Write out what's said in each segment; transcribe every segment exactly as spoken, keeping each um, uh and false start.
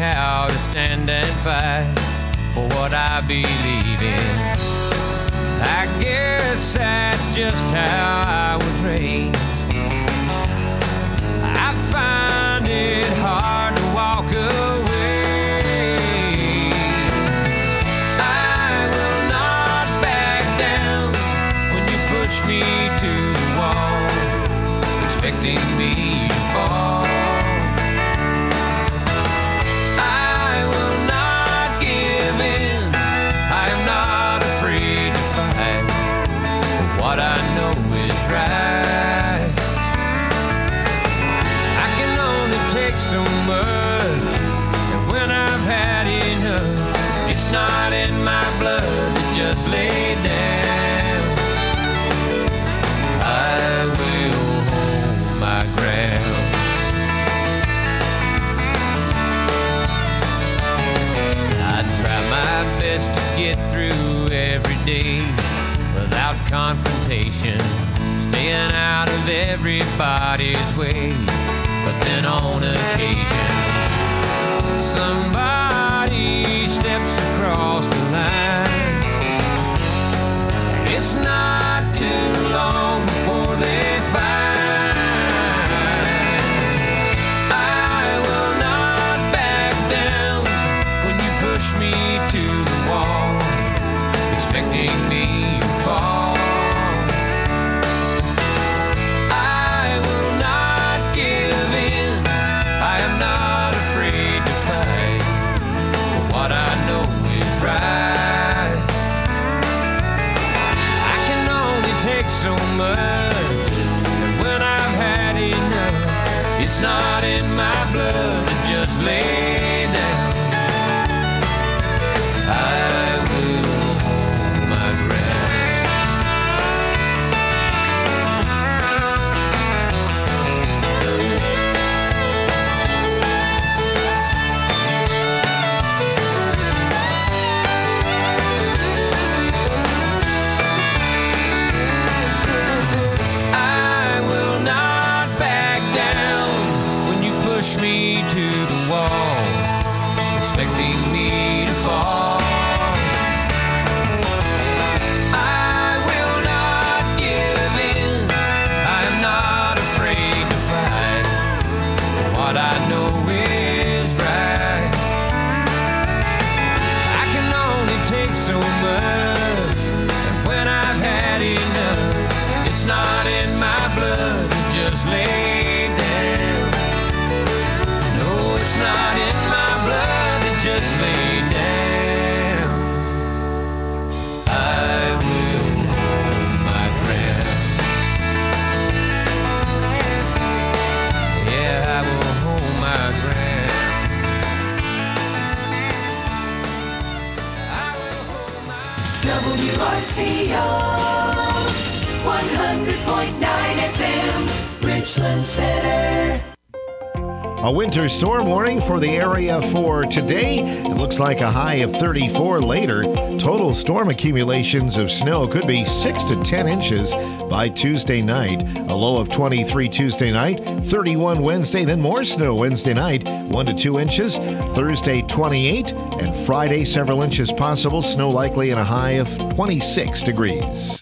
how to stand and fight for what I believe in. I guess that's just how I was raised. I find it hard to walk away. I will not back down when you push me to the wall, expecting me to fall. I will not give in. I am not afraid to fight for what I know is right. I can only take so much, and when I've had enough, it's not in my blood to just lay down. I will hold my ground. I try my best to get through every day without confrontation, staying out of everybody's way. But then on occasion, somebody steps across the line. It's not too long before they find. I will not back down when you push me to the wall, expecting me to fall. I will not give in. I am not afraid to fight for what I know is right. I can only take so much, and when I've had enough, it's not in my blood to just lay down. I will hold my ground. I will not back down when you push me to the wall, expecting me to fall. I will not give in. I am not afraid to fight for what I know is right. I can only take so much, and when I've had enough, it's not in my blood to just lay down. No, it's not in my blood to just lay down. I will hold my ground. Yeah, I will hold my ground. I will hold my W R C O one hundred point nine F M, Richland Center. A winter storm warning for the area for today. It looks like a high of thirty-four later. Total storm accumulations of snow could be six to ten inches by Tuesday night. A low of twenty-three Tuesday night, thirty-one Wednesday, then more snow Wednesday night, one to two inches. Thursday, twenty-eight, and Friday, several inches possible. Snow likely and a high of twenty-six degrees.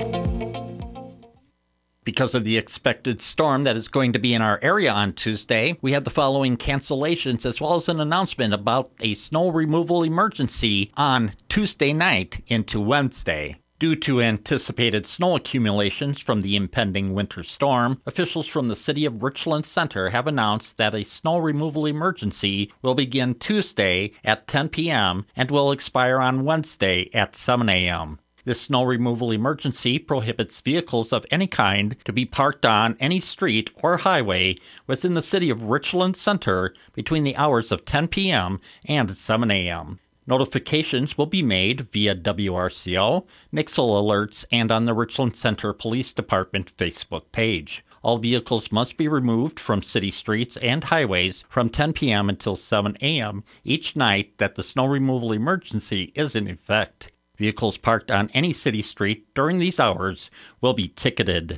Because of the expected storm that is going to be in our area on Tuesday, we had the following cancellations as well as an announcement about a snow removal emergency on Tuesday night into Wednesday. Due to anticipated snow accumulations from the impending winter storm, officials from the city of Richland Center have announced that a snow removal emergency will begin Tuesday at ten p.m. and will expire on Wednesday at seven a.m. This snow removal emergency prohibits vehicles of any kind to be parked on any street or highway within the city of Richland Center between the hours of ten p.m. and seven a.m. Notifications will be made via W R C O, Nixle Alerts, and on the Richland Center Police Department Facebook page. All vehicles must be removed from city streets and highways from ten p.m. until seven a.m. each night that the snow removal emergency is in effect. Vehicles parked on any city street during these hours will be ticketed.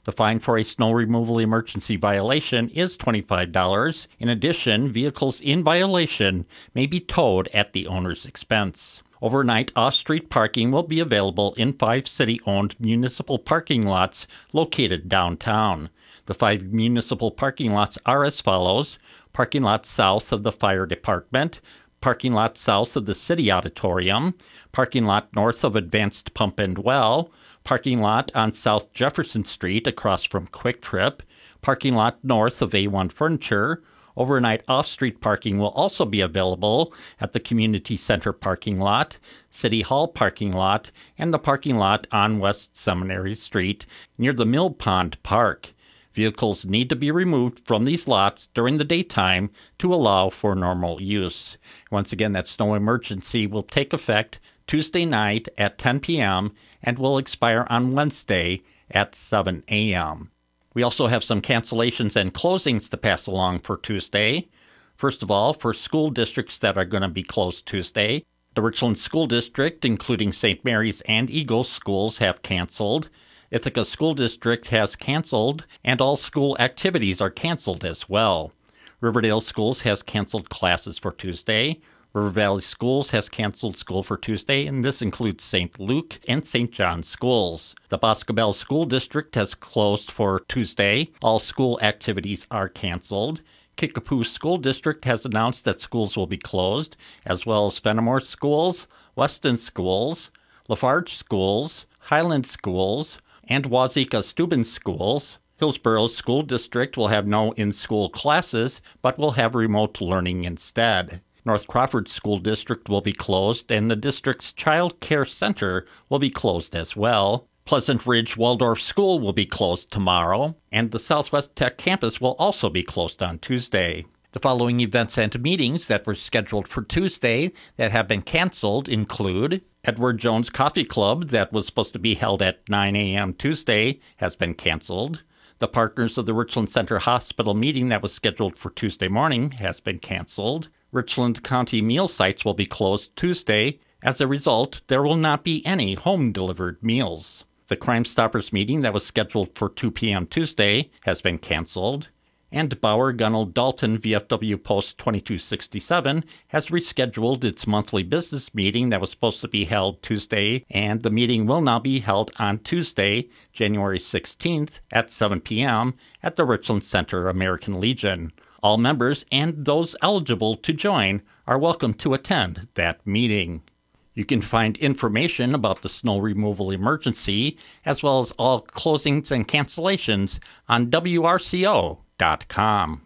The fine for a snow removal emergency violation is twenty-five dollars. In addition, vehicles in violation may be towed at the owner's expense. Overnight off-street parking will be available in five city-owned municipal parking lots located downtown. The five municipal parking lots are as follows: parking lot south of the fire department, parking lot south of the city auditorium, parking lot north of Advanced Pump and Well, parking lot on South Jefferson Street across from Quick Trip, parking lot north of A one Furniture. Overnight off-street parking will also be available at the Community Center parking lot, City Hall parking lot, and the parking lot on West Seminary Street near the Mill Pond Park. Vehicles need to be removed from these lots during the daytime to allow for normal use. Once again, that snow emergency will take effect Tuesday night at ten p.m. and will expire on Wednesday at seven a.m. We also have some cancellations and closings to pass along for Tuesday. First of all, for school districts that are going to be closed Tuesday, the Richland School District, including Saint Mary's and Eagles schools, have canceled. Ithaca School District has canceled, and all school activities are canceled as well. Riverdale Schools has canceled classes for Tuesday. River Valley Schools has canceled school for Tuesday, and this includes Saint Luke and Saint John schools. The Boscobel School District has closed for Tuesday. All school activities are canceled. Kickapoo School District has announced that schools will be closed, as well as Fenimore Schools, Weston Schools, Lafarge Schools, Highland Schools, and Wazeeka Steuben Schools. Hillsborough School District will have no in-school classes, but will have remote learning instead. North Crawford School District will be closed, and the district's Child Care Center will be closed as well. Pleasant Ridge Waldorf School will be closed tomorrow, and the Southwest Tech campus will also be closed on Tuesday. The following events and meetings that were scheduled for Tuesday that have been canceled include Edward Jones Coffee Club that was supposed to be held at nine a.m. Tuesday has been canceled. The Partners of the Richland Center Hospital meeting that was scheduled for Tuesday morning has been canceled. Richland County meal sites will be closed Tuesday. As a result, there will not be any home-delivered meals. The Crime Stoppers meeting that was scheduled for two p.m. Tuesday has been canceled. And Bauer Gunnell Dalton V F W Post twenty-two sixty-seven has rescheduled its monthly business meeting that was supposed to be held Tuesday, and the meeting will now be held on Tuesday, January sixteenth at seven p.m. at the Richland Center American Legion. All members and those eligible to join are welcome to attend that meeting. You can find information about the snow removal emergency, as well as all closings and cancellations, on W R C O dot com.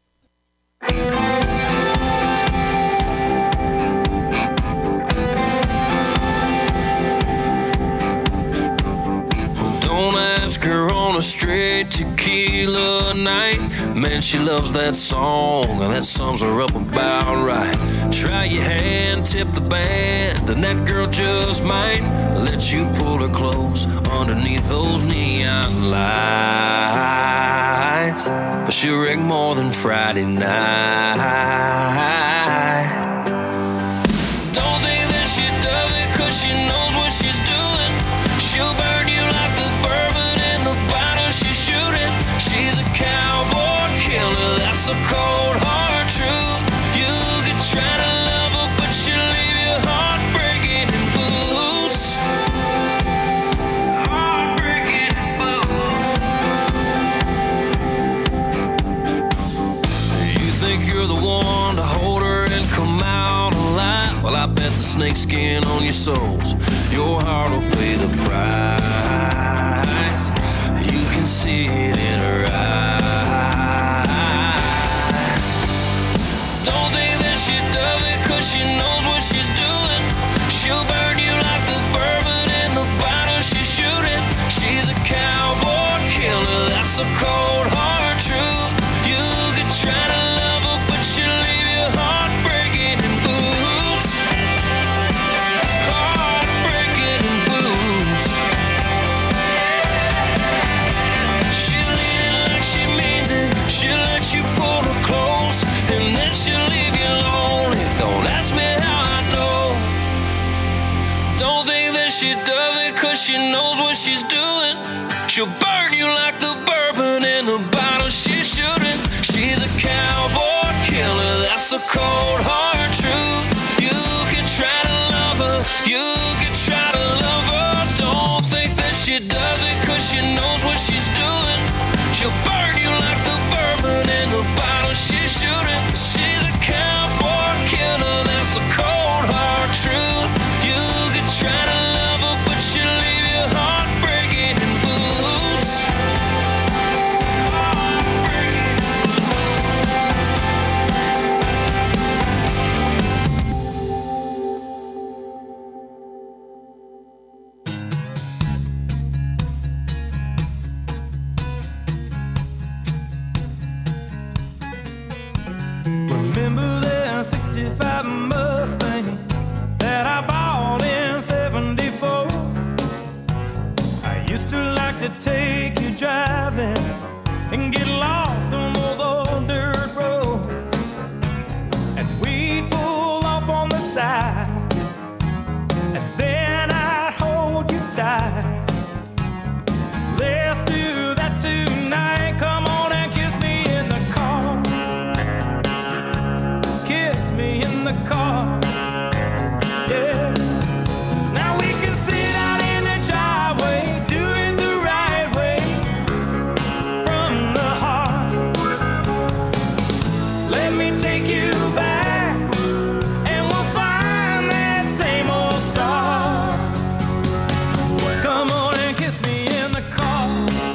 Don't ask her on a straight tequila night. Man, she loves that song, and that sums her up about right. Try your hand, tip the band, and that girl just might let you pull her close underneath those neon lights. But she'll rig more than Friday night. Don't think that she does it 'cause she knows what she's doing. She'll burn you like the bourbon in the bottle she's shooting. She's a cowboy killer, that's a cold hard truth. You could try to love her, but she'll leave your heart breaking in boots. Heart breaking in boots. You think you're the one to hold her and come out alive? Well, I bet the snakeskin on your soles, your heart will pay the price. You can see it in her eyes. Don't think that she does it 'cause she knows what she's doing. She'll burn you like the bourbon in the bottle she's shooting. She's a cowboy killer, that's a cold hard truth. You could try to love her, but she'll leave your heart breaking in boots. Heart breaking in boots. She'll lead it like she means it. She'll let you pull her close, and then she'll leave you lonely. Don't ask me how I know. Don't think that she does it 'cause she knows what she's doing. She'll burn you like the cold hard truth. You can try to love her, you can try to love her. Don't think that she does it, cause she knows what she's doing. She'll burn you like the bourbon in the bottle she's shooting. She's a cowboy killer, that's the cold hard truth. You can try to love her, but she'll leave your heart breaking in boots. Remember that sixty-five Mustang that I bought in seventy-four? I used to like to take you driving and get lost on those old dirt roads. And we'd pull off on the side, and then I'd hold you tight. Let's do that tonight. Come on and kiss me in the car. Kiss me in the car. Yeah. Now we can sit out in the driveway, do it the right way, from the heart. Let me take you back, and we'll find that same old star. Come on and kiss me in the car.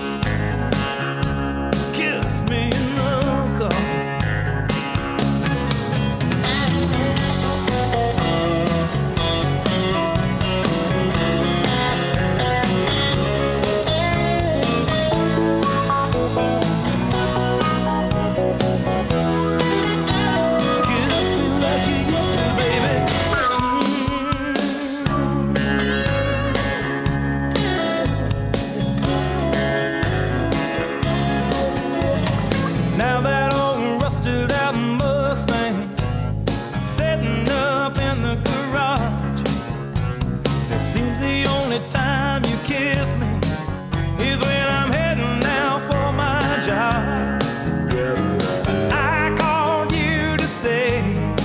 Kiss me in the car. Kiss me like you used to, baby. Now that old rusted out Mustang sitting up in the garage, it seems the only time you kiss me is when I'm heading out for my job. I called you to say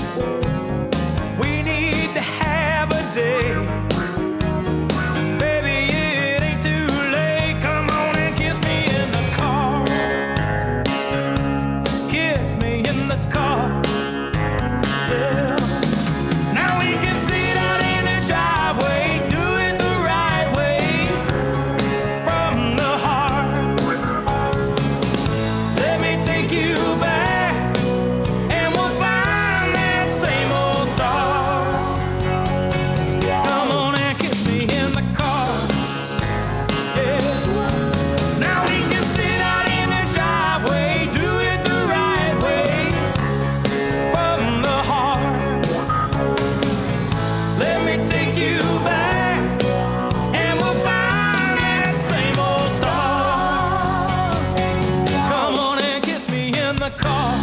we need to have a day. Baby, it ain't too late. Come on and kiss me in the car. Kiss me in the car. Yeah. Now we can sit out in the driveway, do it the right way, from the heart. Let me take you back, and we'll find that same old star. Come on and kiss me in the car. Yeah. Now we can sit out in the driveway, do it the right way, from the heart. Let me take you back, and we'll find that same old star. Come on and kiss me in the car.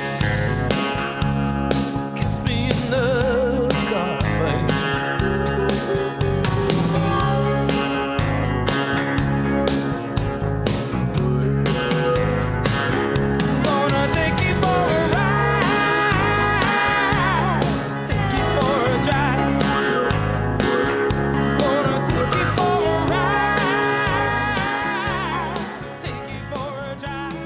Kiss me in the car, baby. Gonna take you for a ride, take you for a drive. Gonna take you for a ride, take you for a drive.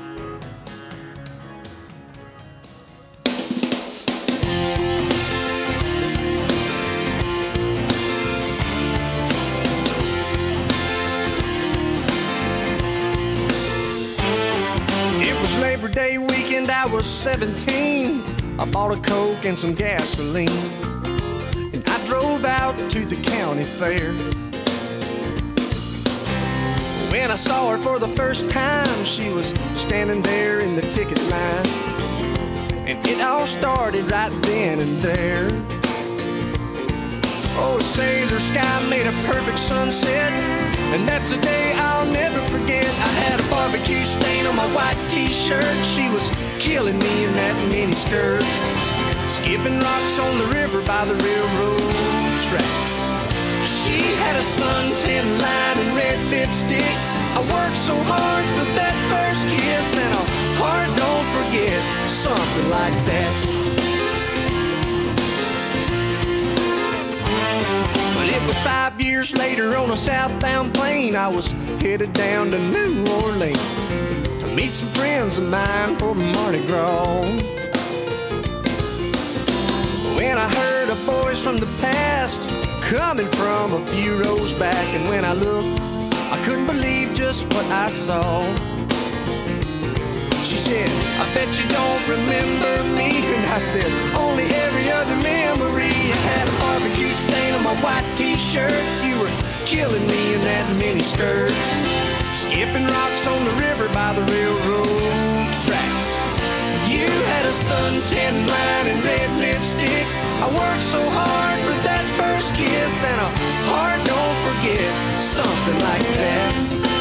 It was Labor Day weekend, I was seventeen. I bought a Coke and some gasoline, and I drove out to the county fair. When I saw her for the first time, she was standing there in the ticket line, and it all started right then and there. Oh, sailor sky made a perfect sunset, and that's a day I'll never forget. I had a barbecue stain on my white t-shirt. She was killing me in that mini skirt, skipping rocks on the river by the railroad tracks. She had a suntan line and red lipstick. I worked so hard for that first kiss, and a heart don't forget something like that. Five years later on a southbound plane, I was headed down to New Orleans to meet some friends of mine for Mardi Gras. When I heard a voice from the past coming from a few rows back, and when I looked, I couldn't believe just what I saw. She said, I bet you don't remember me. And I said, only every other memory. I had a barbecue stain on my white t-shirt. You were killing me in that mini skirt, skipping rocks on the river by the railroad tracks. You had a suntan line and red lipstick. I worked so hard for that first kiss, and a heart don't forget, something like that.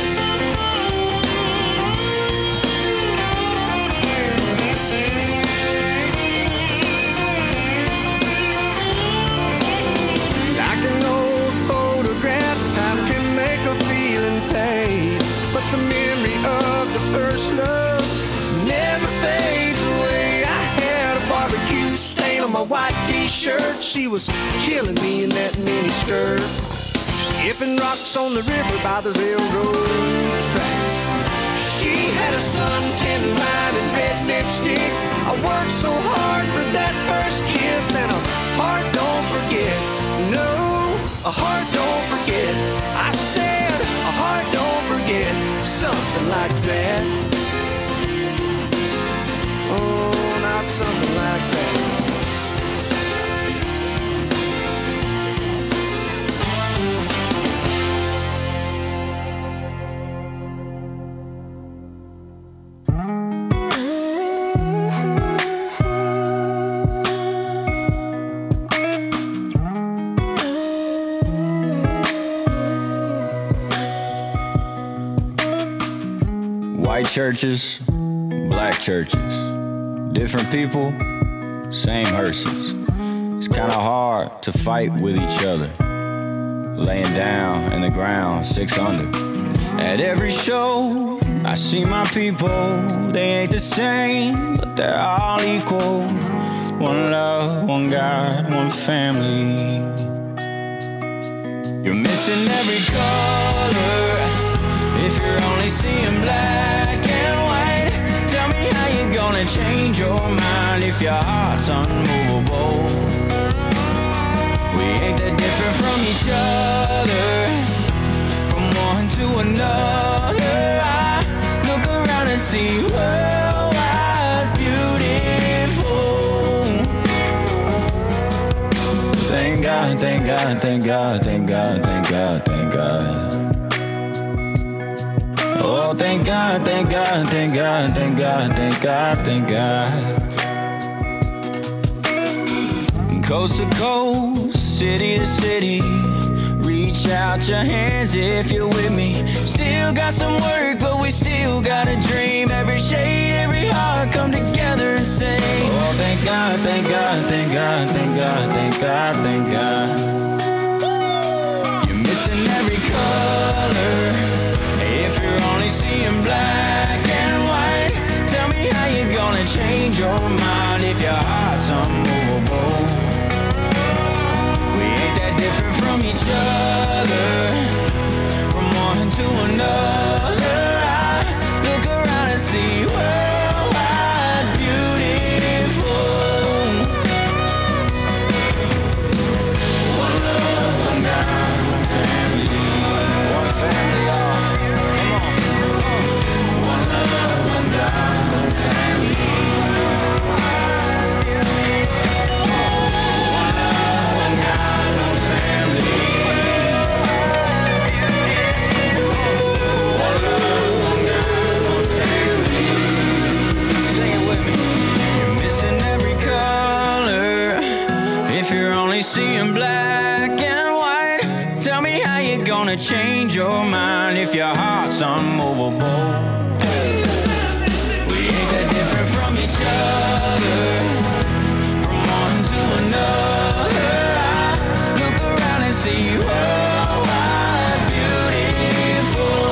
Like an old photograph, time can make a feeling fade, but the memory of the first love never fades away. I had a barbecue stain on my white t-shirt. She was killing me in that mini skirt, skipping rocks on the river by the railroad tracks. She had a suntan line and red lipstick. I worked so hard for that first kiss, and a heart don't forget. No, a heart don't forget. I said a heart don't forget, something like that. Oh, not something like that. White churches, black churches, different people, same hearses. It's kinda hard to fight with each other, laying down in the ground, six under. At every show, I see my people, they ain't the same, but they're all equal. One love, one God, one family. You're missing every color if you're only seeing black and white. Tell me how you're gonna change your mind if your heart's unmovable. We ain't that different from each other, from one to another. I look around and see worldwide beautiful. Thank God, thank God, thank God, thank God, thank God, thank God. Oh, thank God, thank God, thank God, thank God, thank God, thank God. Coast to coast, city to city, reach out your hands if you're with me. Still got some work, but we still got a dream. Every shade, every heart come together and sing. Oh, thank God, thank God, thank God, thank God, thank God, thank God. You're missing every color if you're only seeing black and white. Tell me how you're gonna change your mind if your heart's unmovable. We ain't that different from each other, from one to another. I look around and see worldwide beautiful. One love, one God, one family, one family, all. Seeing black and white. Tell me how you're gonna change your mind if your heart's unmovable. We ain't that different from each other, from one to another. I look around and see worldwide beautiful.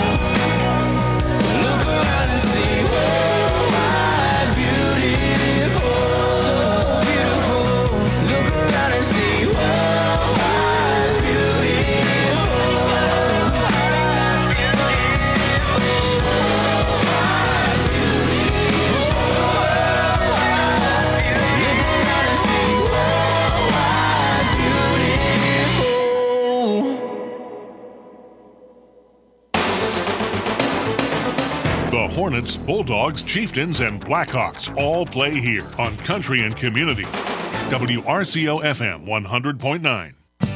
Look around and see worldwide beautiful. So beautiful. Look around and see worldwide beautiful. Hornets, Bulldogs, Chieftains, and Blackhawks all play here on Country and Community. W R C O F M one hundred point nine.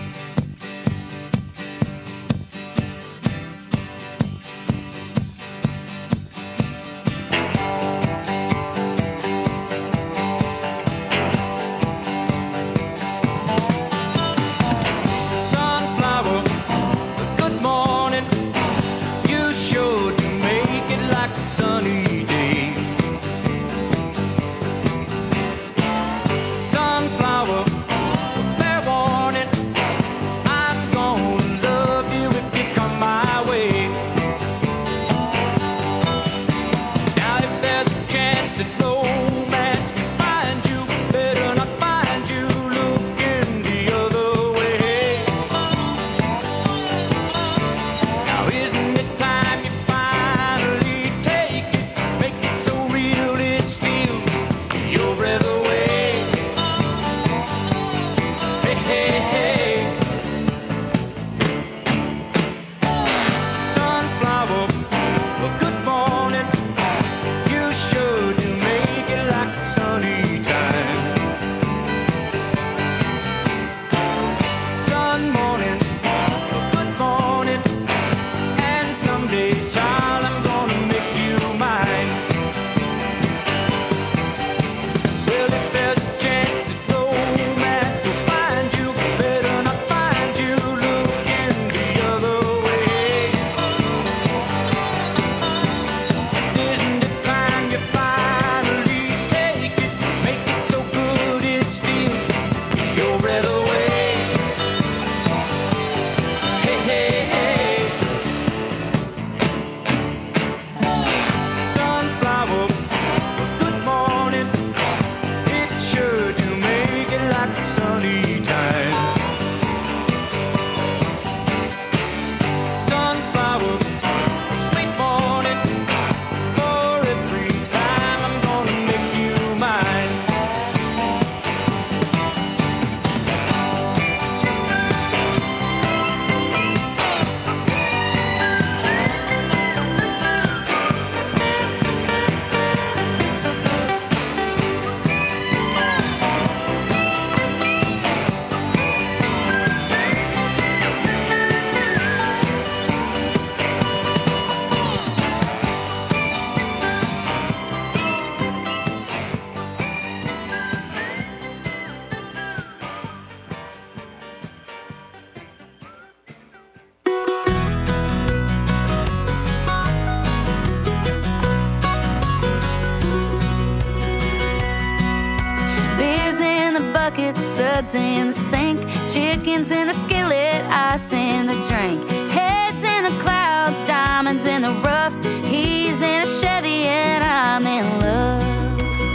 Suds in the sink, chickens in the skillet, ice in the drink, heads in the clouds, diamonds in the rough. He's in a Chevy and I'm in love.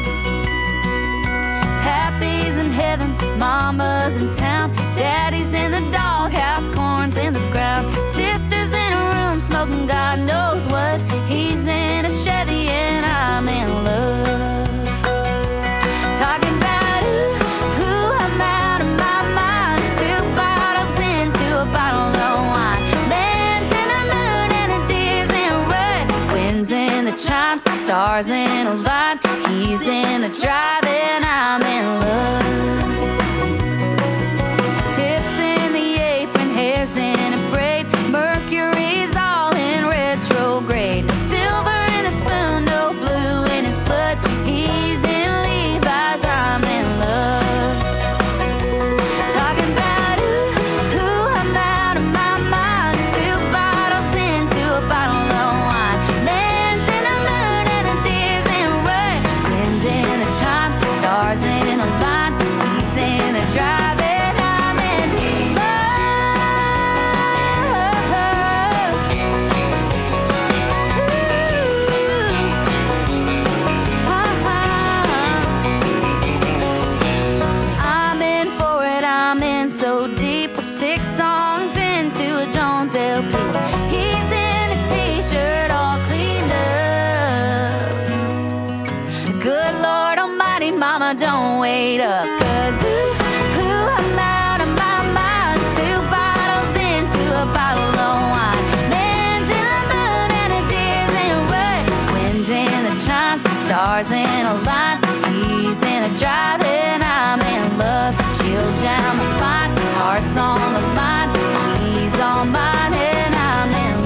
Pappy's in heaven, mama's in town, daddy's in the doghouse, corn's in the ground, sister's in a room smoking God knows what. He's in a Chevy and I'm in love. Talking about chimes, stars in a line. He's in the drive and I'm in love. Tips in the apron, hair's in a braid, Mercury's all in retrograde. No silver in the spoon, no blue in his blood. He's in Levi's, I'm in love. Talking about ooh, ooh, I'm out of my mind. Two bottles into a bottle of wine. Man's in the mood and the deer's in red. Wind in the chimes, stars in a line. chills down my spine, heart's on the line, he's all mine and I'm in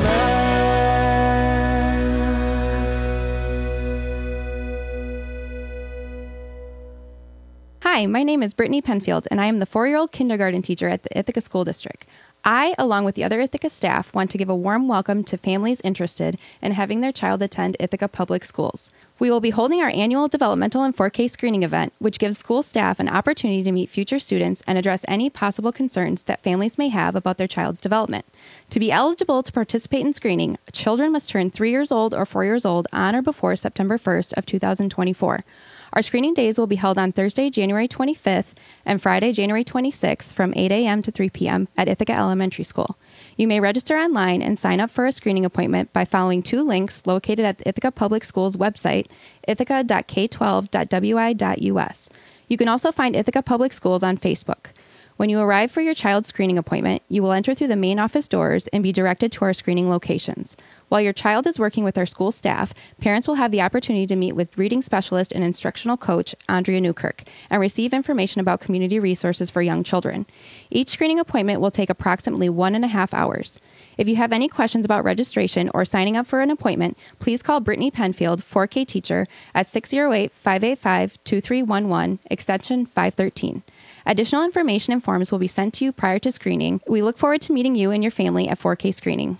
love. Hi, my name is Brittany Penfield, and I am the four-year-old kindergarten teacher at the Ithaca School District. I, along with the other Ithaca staff, want to give a warm welcome to families interested in having their child attend Ithaca Public Schools. We will be holding our annual developmental and four K screening event, which gives school staff an opportunity to meet future students and address any possible concerns that families may have about their child's development. To be eligible to participate in screening, children must turn three years old or four years old on or before September first of two thousand twenty-four. Our screening days will be held on Thursday, January twenty-fifth and Friday, January twenty-sixth from eight a.m. to three p.m. at Ithaca Elementary School. You may register online and sign up for a screening appointment by following two links located at the Ithaca Public Schools website, ithaca dot k twelve dot w i dot u s. You can also find Ithaca Public Schools on Facebook. When you arrive for your child's screening appointment, you will enter through the main office doors and be directed to our screening locations. While your child is working with our school staff, parents will have the opportunity to meet with reading specialist and instructional coach Andrea Newkirk and receive information about community resources for young children. Each screening appointment will take approximately one and a half hours. If you have any questions about registration or signing up for an appointment, please call Brittany Penfield, four K teacher, at six oh eight, five eight five, two three one one, extension five thirteen. Additional information and forms will be sent to you prior to screening. We look forward to meeting you and your family at four K screening.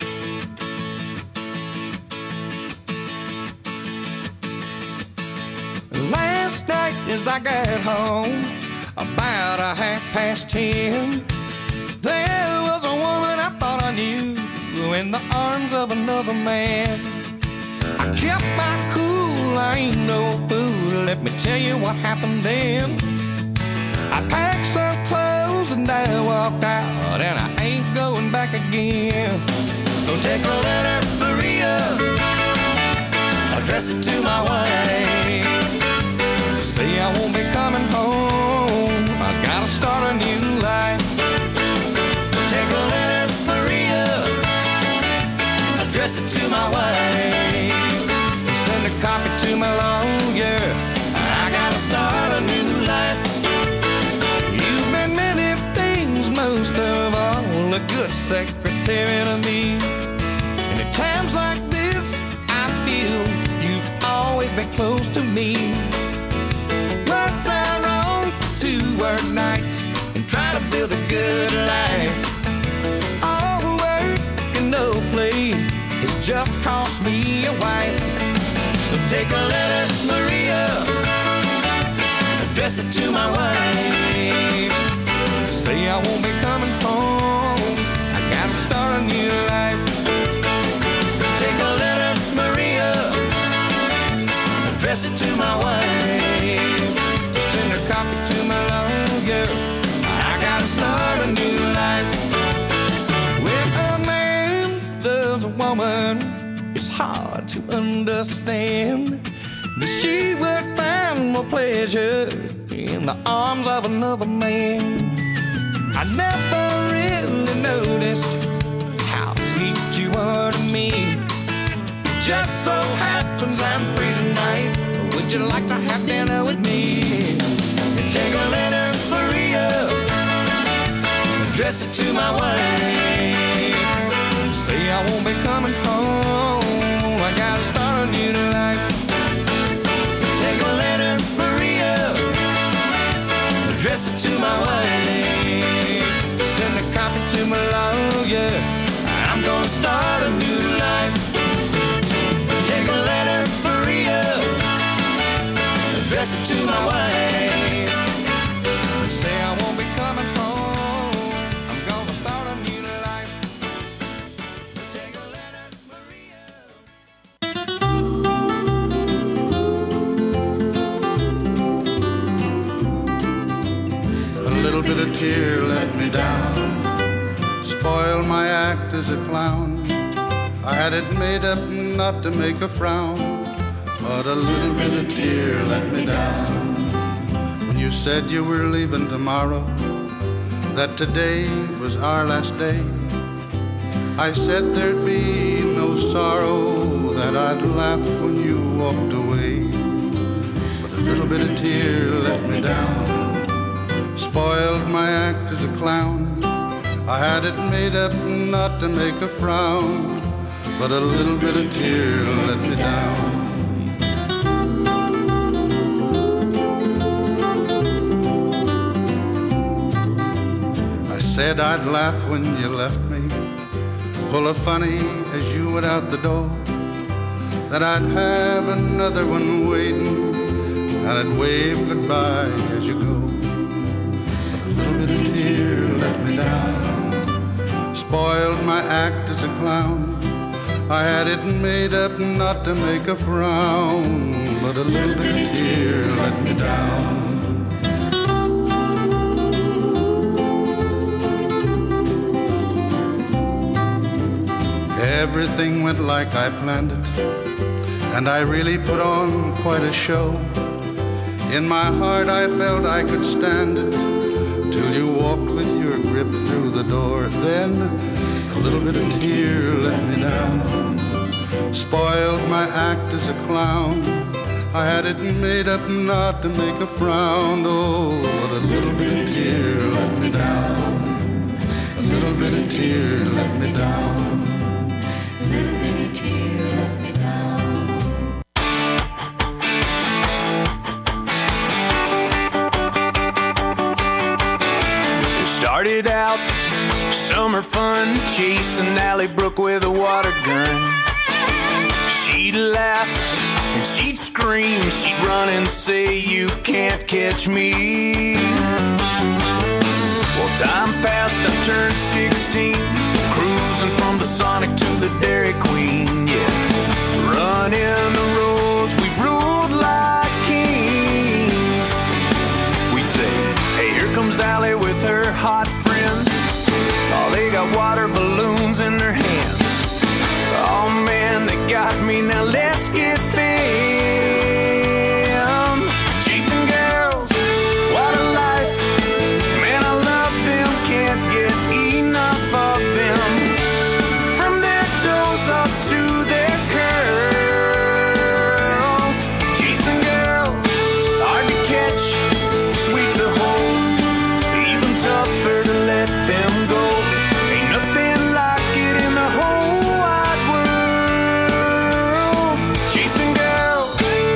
Last night as I got home, about a half past ten, there was a woman I thought I knew in the arms of another man. I kept my cool, I ain't no fool, let me tell you what happened then. I packed some clothes and I walked out, and I ain't going back again. So take a letter, Maria, address it to my wife. Say I won't be coming home, I gotta start a new life. Take a letter, Maria, address it to my wife. Send a copy to my lawyer, I gotta start a new life. Most of all, a good secretary to me. And at times like this, I feel you've always been close to me. Was I wrong to work nights and try to build a good life? All work and no play has just cost me a wife. So take a letter, Maria, address it to my wife. Say I won't be coming home, I gotta start a new life. Take a letter, Maria, address it to my wife. Send a copy to my lawyer, I gotta start a new life. When a man loves a woman, it's hard to understand that she would find more pleasure in the arms of another man. I never really noticed how sweet you are to me. It just so happens I'm free tonight. Would you like to have dinner with me? And take a letter, Maria, address it to my wife. Say I won't be coming home, I gotta start a new life. Take a letter, Maria, address it to my wife. Send a copy to my lawyer, I'm gonna start a new life. Take a letter, Maria, address it to my wife. Say I won't be coming home, I'm gonna start a new life. Take a letter, Maria. A little bit of tear let me down, spoiled my act as a clown. I had it made up not to make a frown, but a little bit of tear let me down. When you said you were leaving tomorrow, that today was our last day, I said there'd be no sorrow, that I'd laugh when you walked away. But a little bit of tear let me down, spoiled act as a clown. I had it made up not to make a frown, but a little bit of tear let me down. I said I'd laugh when you left me, pull a funny as you went out the door, that I'd have another one waiting, and I'd wave goodbye as you go. But a little bit of tear let me down, spoiled my act as a clown. I had it made up not to make a frown, but a little bit of tear let me down. Everything went like I planned it, and I really put on quite a show. In my heart I felt I could stand it, till you walked with your grip through the door. Then a little bit of tear let me down, spoiled my act as a clown. I had it made up not to make a frown. Oh, but a little bit of tear let me down, a little bit of tear let me down, a little bit of tear let me down. Started out summer fun, chasing Allie Brooke with a water gun. She'd laugh and she'd scream, she'd run and say, "You can't catch me." Well, time passed, I turned sixteen, cruising from the Sonic to the Dairy Queen, yeah. Running the roads, we ruled like kings. We'd say, "Hey, here comes Allie with her hot friends. Oh, they got water balloons in their hands. Oh man, they got me, now let's get them. Chasing girls, what a life. Man, I love them, can't get enough of them. From their toes up to their curls. Chasing girls, hard to catch, sweet to hold, even tougher to let them go. Ain't nothing like it in the whole wide world. Chasing girls.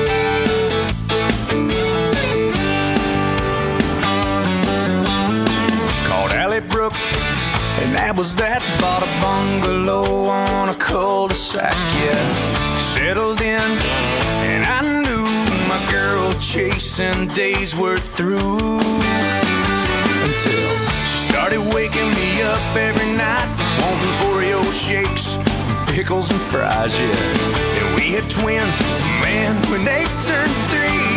Called Allie Brooke, and that was that. Bought a bungalow on a cul-de-sac, yeah. Settled in, and I knew my girl chasing days were through. Until she started waking me up every night, wanting Oreo shakes, pickles and fries, yeah. And we had twins, man, when they turned three.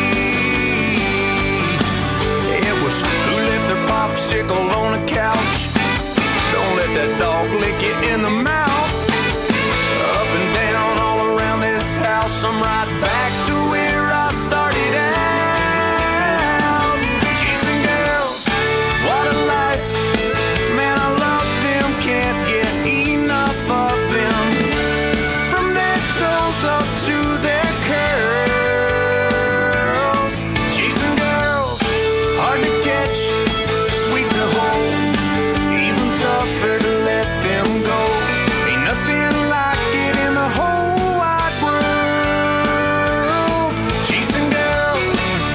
It was who left their popsicle on the couch. Don't let that dog lick you in the mouth. Up and down all around this house, I'm right back to where I started out. Chasing girls, what a life. Man, I love them, can't get enough of them. From their toes up to their curls. Chasing girls, hard to catch, sweet to hold, even tougher to let them go. Ain't nothing like it in the whole wide world. Chasing girls.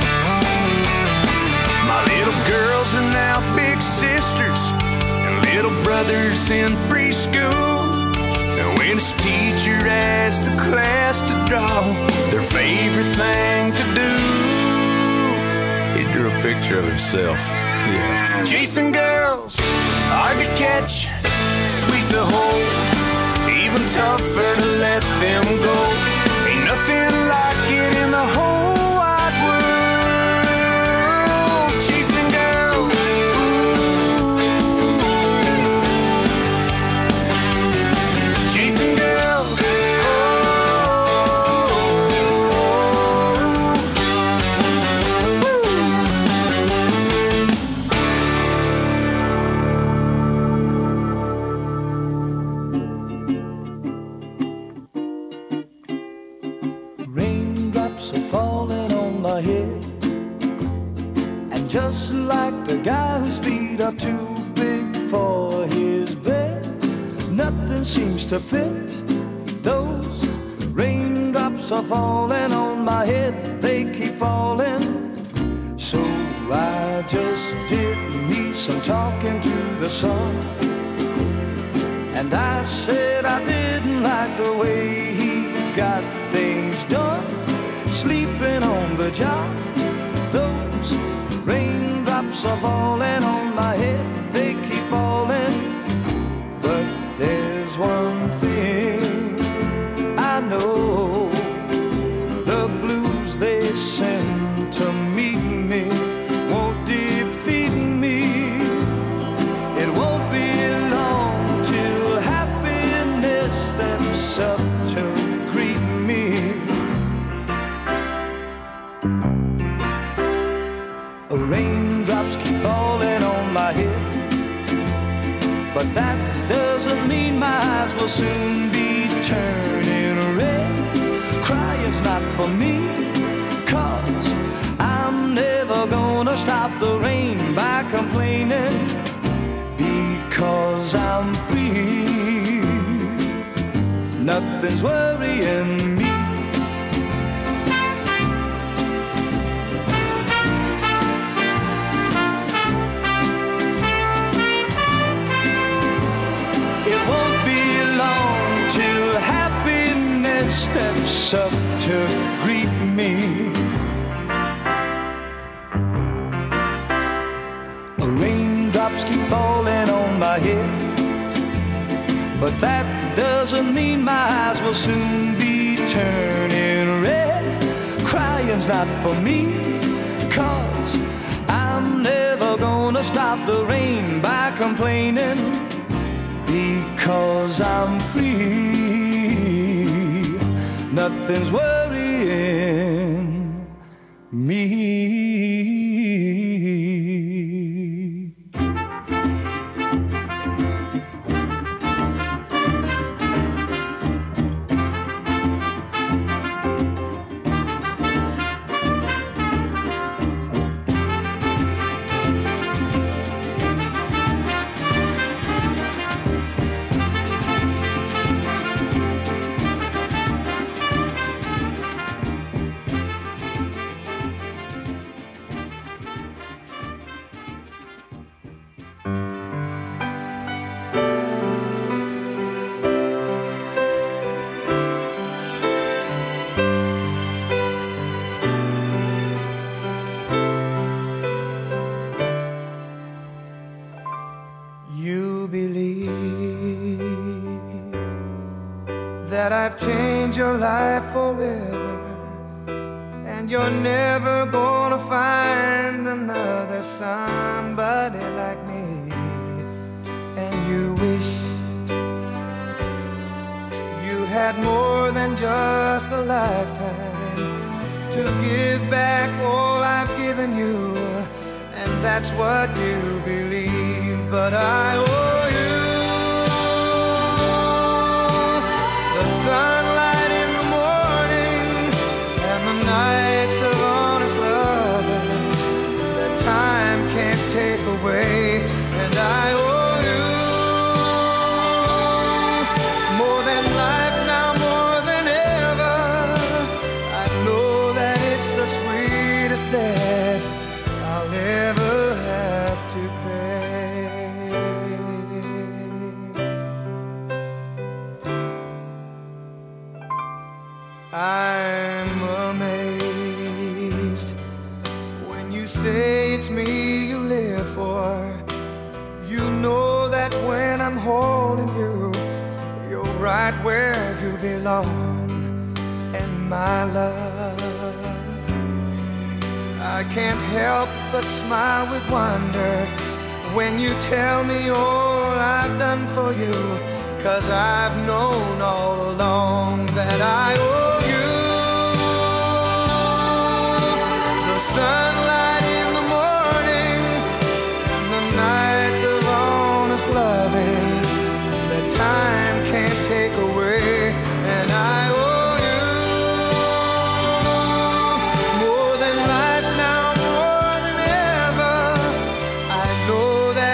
My little girls are now big sisters, and little brothers in preschool. And when his teacher asked the class to draw their favorite thing to do, he drew a picture of himself. Yeah. Chasing girls, hard to catch, sweet to hold, even tougher to let them go. Ain't nothing like it in the whole wide world. Chasing girls. Chasing girls. Raindrops are falling on my head, and just like the guy whose feet feet are too big for his bed. Nothing seems to fit. Those raindrops are falling on my head, they keep falling. So I just did me some talking to the sun. And I said I didn't like the way he got things done. Sleeping on the job, those raindrops are falling on my head, they keep falling. But there's one thing I know, the blues they send to meet me won't defeat me. It won't be long till happiness steps up to greet me. Raindrops keep falling on my head, but that doesn't mean my eyes will soon be turning red. Crying's not for me, 'cause I'm never gonna stop the rain by complaining, because I'm free. Nothing's worrying me. Steps up to greet me. Raindrops keep falling on my head, but that doesn't mean my eyes will soon be turning red. Crying's not for me, 'cause I'm never gonna stop the rain by complaining, because I'm free. Nothing's worrying me. That I've changed your life forever, and you're never gonna find another somebody like me. And you wish you had more than just a lifetime to give back all I've given you, and that's what you believe. But I owe you the sunlight in the morning and the nights of honest loving that time can't take away. And I owe you more than life now, more than ever. I know that it's the sweetest debt I'll ever have to pay. I'm amazed when you say it's me you live for. You know that when I'm holding you, you're right where you belong. And my love, I can't help but smile with wonder when you tell me all I've done for you, 'cause I've known all along that I owe you the sunlight in the morning and the nights of honest loving that time can't take away. And I owe you more than life now, more than ever. I know that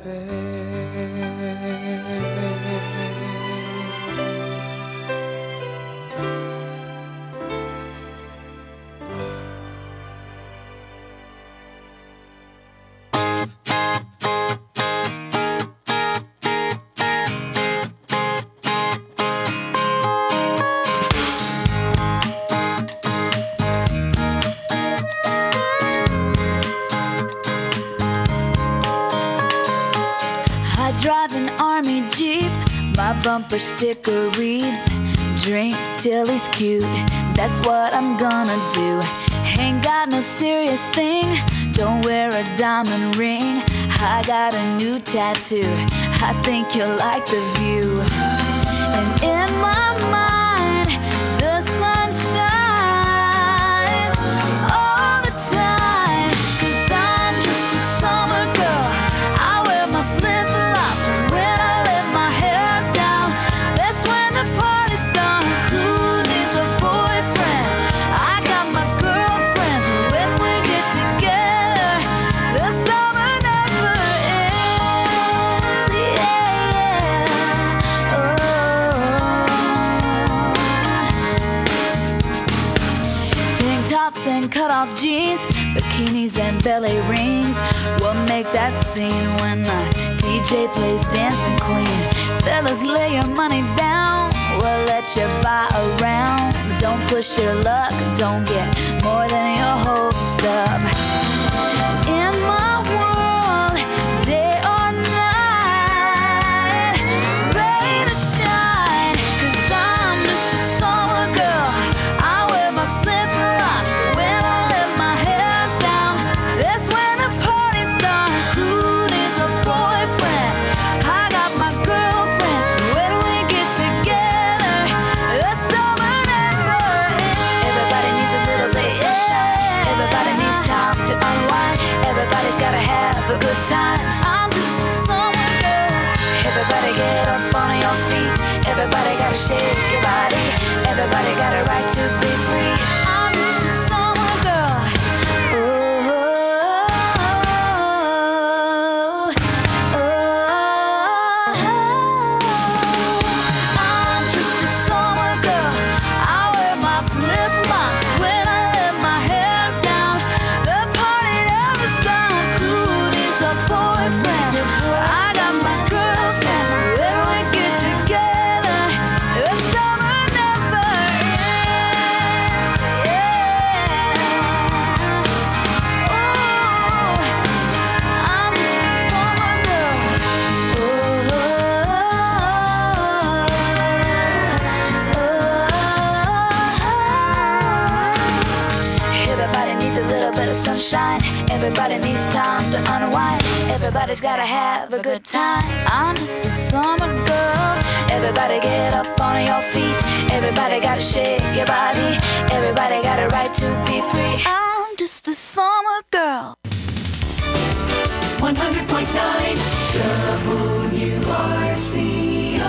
Drive an army jeep, my bumper sticker reads, drink till he's cute, that's what I'm gonna do. Ain't got no serious thing, don't wear a diamond ring, I got a new tattoo, I think you'll like the view. And in my mind, the sun shines all the time, 'cause I'm just a summer girl, I wear my flip-flops, and when I let my hair down, that's when the party starts. Who needs a boyfriend? I got my girlfriends, and when we get together, the summer never ends, yeah. Oh. Tank tops and cut-off jeans, bikinis and ballet rings, will make that scene when the D J plays Dancing Queen. Fellas, lay your money down, we'll let you buy a round. Don't push your luck, don't get more than your hopes up. In my world, day or night, rain or shine, 'cause I'm just a summer girl, I wear my flip-flops, when I let my hair down, that's when the party starts. Who needs a boyfriend? I got my girlfriends, when we get together, the summer never ends. Everybody needs a little bit of sunshine, everybody needs time to unwind, everybody's gotta have a good time. I'm just a summer girl. Everybody get up on your feet, everybody gotta shake your body, everybody got a right to be free. I'm just a summer girl. Oh, oh, oh. I'm just a summer girl, I wear my flip-flops, when I let my hair down, the party never stops. Who needs a boyfriend? I got my girlfriends, when we get together, the summer never ends, yeah. Oh, I'm just a summer girl. Everybody needs a little bit of sunshine, everybody needs time to unwind, everybody's gotta have a good time. I'm just a summer girl. Everybody get up on your feet, everybody gotta shake your body, everybody got a right to be free. I'm just a summer girl. one hundred point nine W R C O.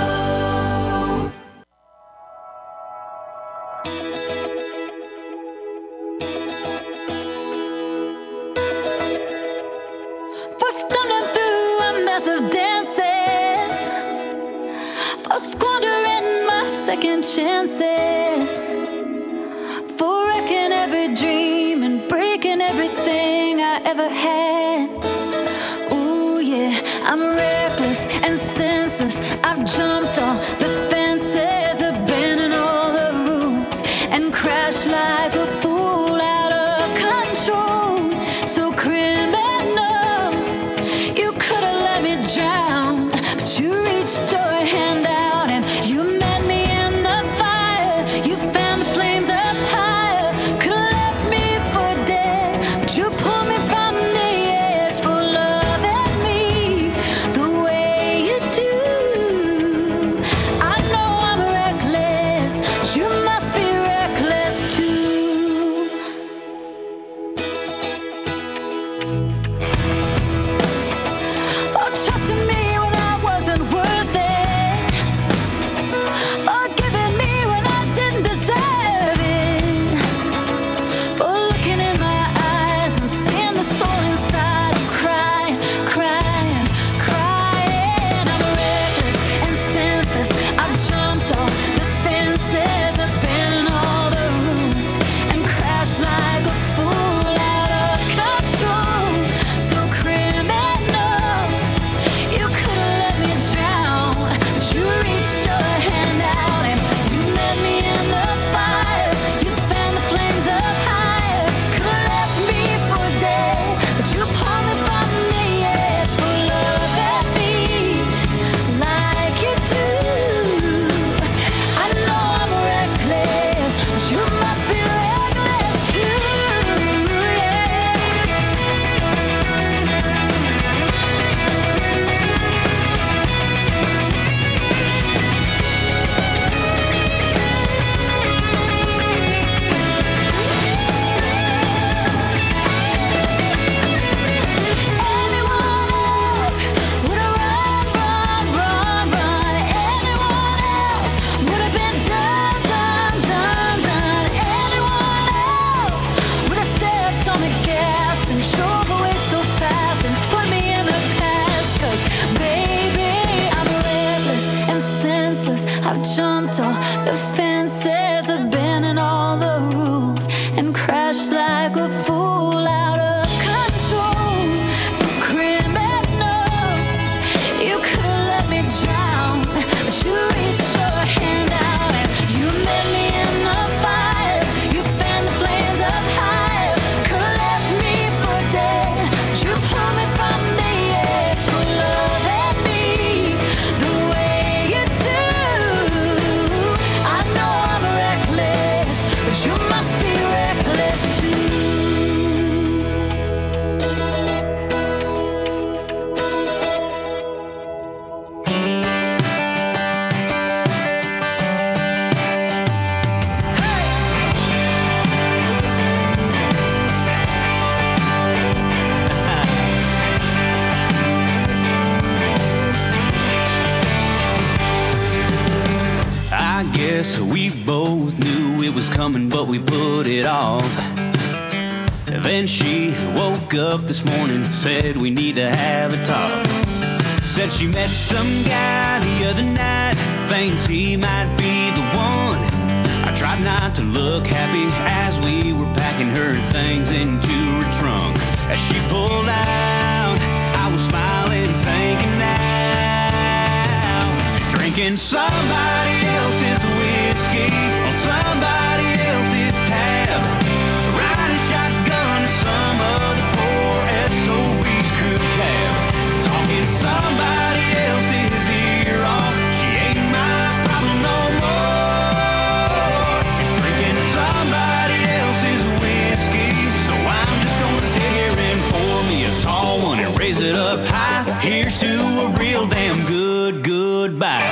For stumbling through a mess of dances, for squandering my second chances, for wrecking every dream and breaking everything I ever had. Ooh yeah, I'm reckless and senseless, I've jumped on the fences, abandoned all the rules, and crashed like a fool out of control. So criminal, you could have let me drown, but you reached your hand out and you met me in the fire. You found the flames up higher, could have left me for dead, but you pulled me from the crash like a fool out of control. So criminal, you could let me drown, but you reached your hand out and you met me in the fire. You fanned the flames up high. Could have left me for dead, but you pulled me from the edge for loving me the way you do. I know I'm reckless, but you must be reckless too. I guess we both knew it was coming, but we put it off. Then she woke up this morning, said we need to have a talk. Said she met some guy the other night, thinks he might be the one. I tried not to look happy as we were packing her things into her trunk. As she pulled out, I was smiling, thinking now she's drinking somebody else's whiskey on somebody else's tab, riding shotgun to some other poor S O B's crew cab, talking somebody else's ear off. She ain't my problem no more. She's drinking somebody else's whiskey, so I'm just gonna sit here and pour me a tall one and raise it up high. Here's to a real damn good goodbye.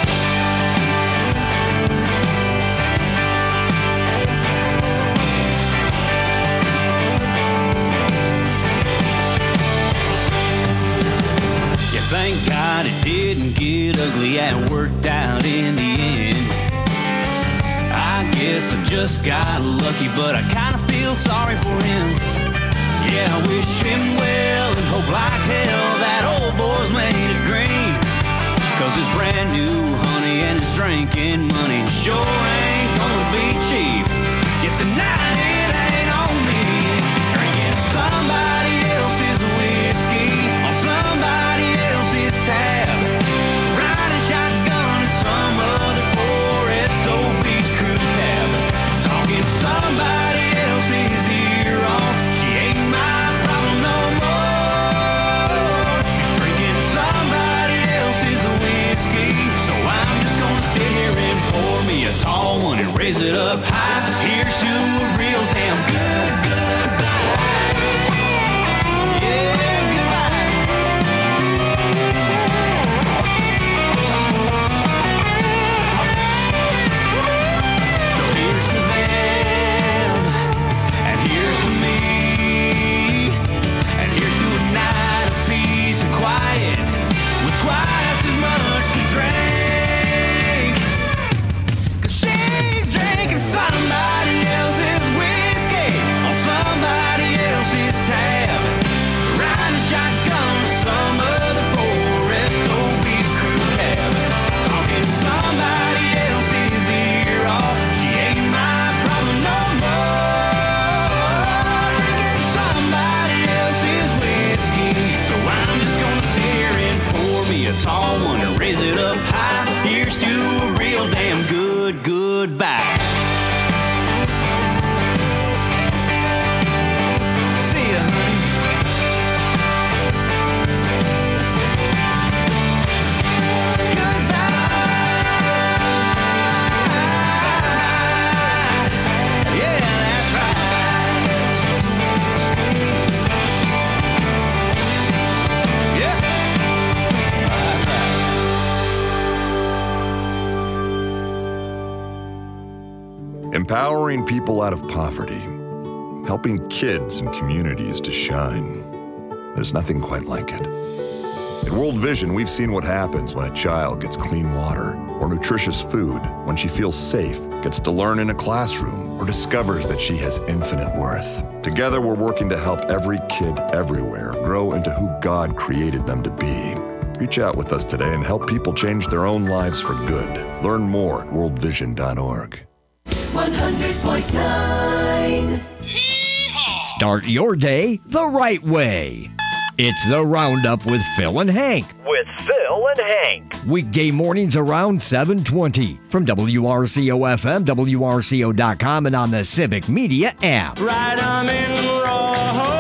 Thank God it didn't get ugly and worked out in the end. I guess I just got lucky, but I kinda feel sorry for him. Yeah, I wish him well and hope like hell that old boy's made it green. Cause his brand new honey and his drinking money sure ain't gonna be cheap. Yeah, tonight it ain't on me. She's drinking somebody else's whiskey on somebody else's tab, riding shotgun to some other poor S O B's crew cab, talking somebody else's ear off. She ain't my problem no more. She's drinking somebody else's whiskey, so I'm just gonna sit here and pour me a tall one and raise it up high. Here's to a real damn good goodbye. Yeah, goodbye. So here's to them, and here's to me, and here's to a night of peace and quiet with twice as much to drink. Cause she's drinking somebody else's whiskey on somebody else's tab, riding shotgun to some other poor S O B's crew cab, talking somebody else's ear off. She ain't my problem no more. Drinking somebody else's whiskey, so I'm just gonna sit here and pour me a tall one and raise it up high. Here's to a real damn good goodbye. See ya, honey. Goodbye. Yeah, that's right. Yeah. Empowering people out of poverty, helping kids and communities to shine. There's nothing quite like it. At World Vision, we've seen what happens when a child gets clean water or nutritious food, when she feels safe, gets to learn in a classroom, or discovers that she has infinite worth. Together, we're working to help every kid everywhere grow into who God created them to be. Reach out with us today and help people change their own lives for good. Learn more at world vision dot org. one hundred point nine Start your day the right way. It's the Roundup with Phil and Hank. With Phil and Hank. Weekday mornings around seven twenty from W R C O F M, W R C O dot com, and on the Civic Media app. Right on in raw.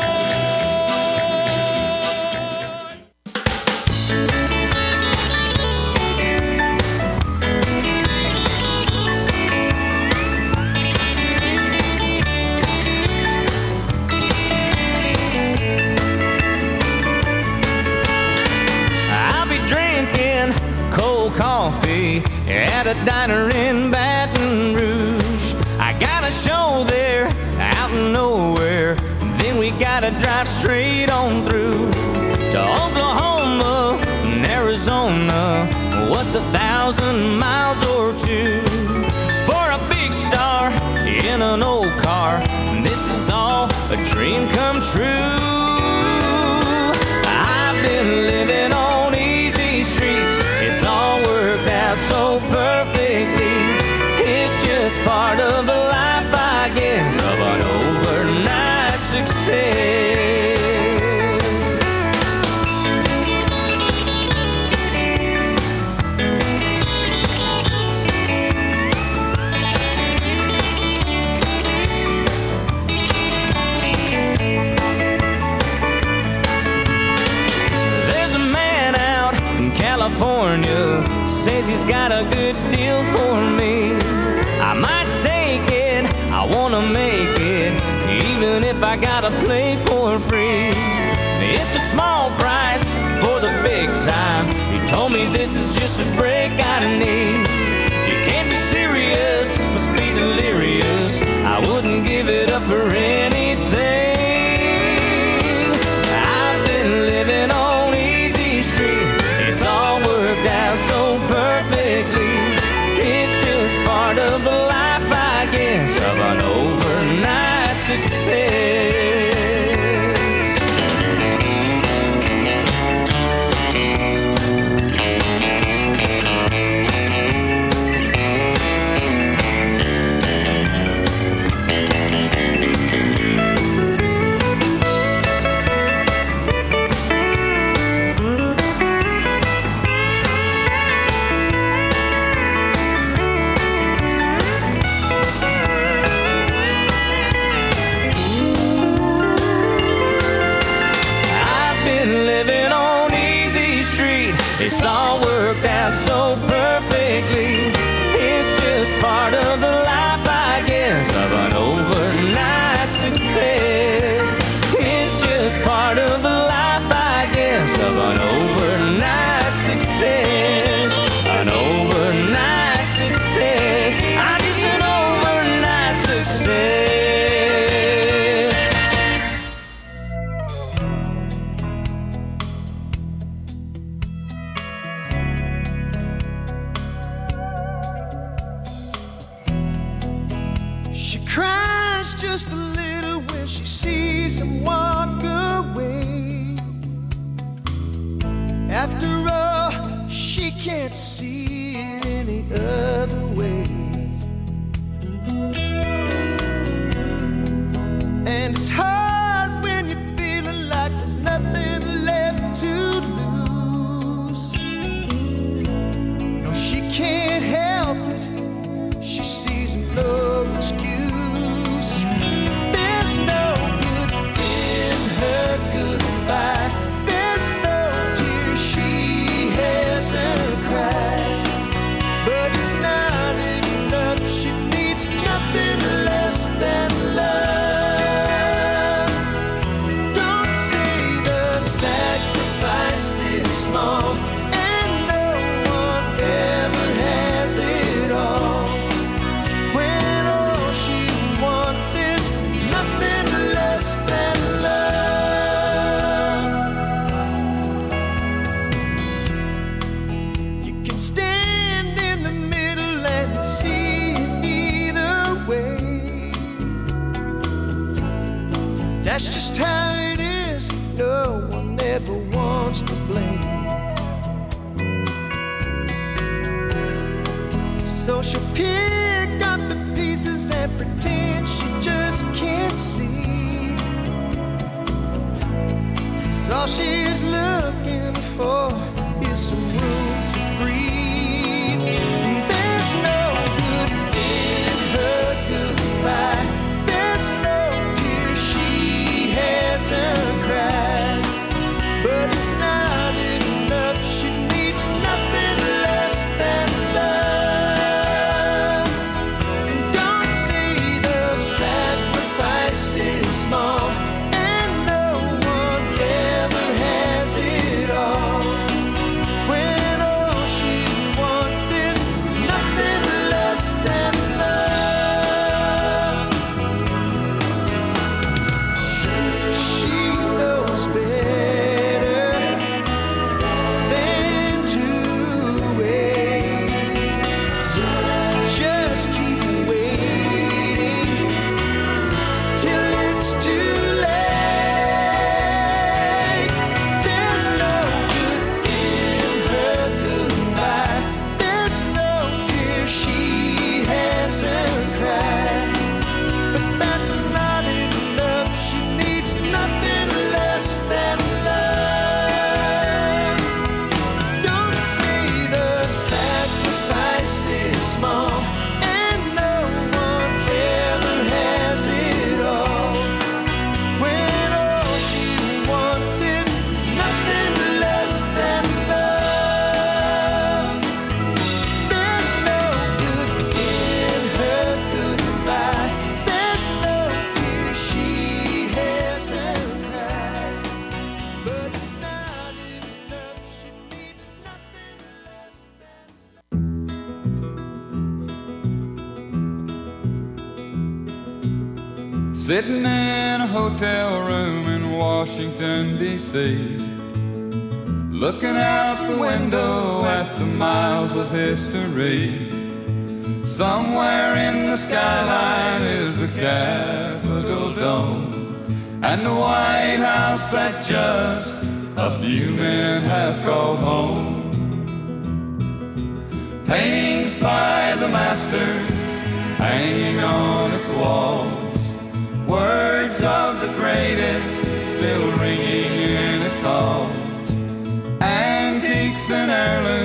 Coffee at a diner in Baton Rouge. I got a show there out in nowhere. Then we gotta drive straight on through to Oklahoma and Arizona. What's a thousand miles or two for a big star in an old car? This is all a dream come true. I've been living on easy streets. It's all worked out so perfectly. It's just part of the life, I guess, of an overnight success. There's a man out in California, says he's got a good deal for me. I might take it, I wanna make it, even if I gotta play for free. It's a small price for the big time. He told me this is just a break I need. You can't be serious, must be delirious. I wouldn't give it up for anything. I've been living on easy street. It's all worked out so perfectly. It's just part of the life, I guess, of an overnight success. It's all worked out so perfectly. It's just part of the life, I guess, of an overnight success. It's just part of the life, I guess, of an overnight success. An overnight success. I guess an overnight success. Cries just a little when she sees him walk away. After all, she can't see it any other way. And it's hard when you're feeling like there's nothing left to lose. No, she can't help it. She sees him no excuse. There's no good in her goodbye. There's no tear she hasn't cried. But it's not enough. She needs nothing less than love. Don't say the sacrifice is long, and no one ever has it all. When all she wants is nothing less than love. You can stand in the middle and see it either way. That's just how it is. No one ever wants to blame. So she'll pick up the pieces and pretend she just can't see looking for is some room to breathe. There's no good in her goodbye. There's no tear she hasn't cried. But it's not enough. She needs nothing less than love. Don't say the sacrifice is small, and no one ever has it all. When all she wants is nothing less than love. She knows better than to wait. Just keep waiting till it's too late. There's no good in her goodbye. There's no tear she hasn't cried. But that's not enough. She needs nothing less than love. Don't say the sacrifice is small, and no one ever has it all. When all she wants is nothing less than love. There's no good in her goodbye. There's no tear she hasn't cried. But it's not enough. She needs nothing less than Sitting in a hotel room in Washington, D C, looking out the window at the miles of history. Somewhere in the skyline is the Capitol Dome, and the White House that just a few men have called home. Paintings by the masters hanging on its walls, words of the greatest still ringing in its halls, antiques and heirlooms